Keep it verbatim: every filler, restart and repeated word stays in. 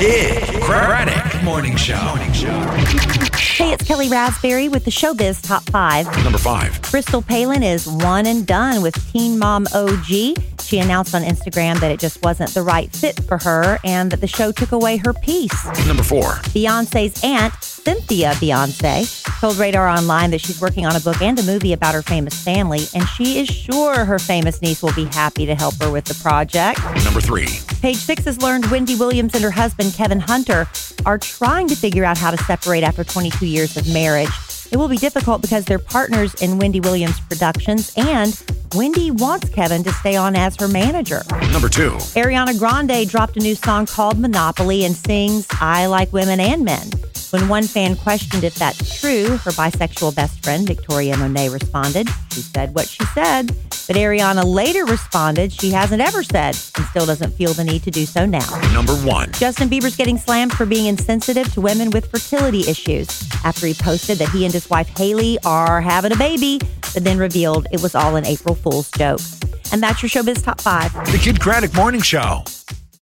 Kid Craddock Morning Show. Morning Show. Hey, it's Kelly Raspberry with the Showbiz Top five. Number five. Crystal Palin is one and done with Teen Mom O G. She announced on Instagram that it just wasn't the right fit for her and that the show took away her peace. Number four. Beyonce's aunt, Cynthia Beyonce, told Radar Online that she's working on a book and a movie about her famous family, and she is sure her famous niece will be happy to help her with the project. Number three. Page Six has learned Wendy Williams and her husband, Kevin Hunter, are trying to figure out how to separate after twenty-two years of marriage. It will be difficult because they're partners in Wendy Williams Productions, and Wendy wants Kevin to stay on as her manager. Number two. Ariana Grande dropped a new song called Monopoly and sings I Like Women and Men. When one fan questioned if that's true, her bisexual best friend, Victoria Monet, responded. She said what she said, but Ariana later responded she hasn't ever said and still doesn't feel the need to do so now. Number one. Justin Bieber's getting slammed for being insensitive to women with fertility issues after he posted that he and his wife Haley are having a baby, but then revealed it was all an April Fool's joke. And that's your Showbiz Top five. The Kid Craddock Morning Show.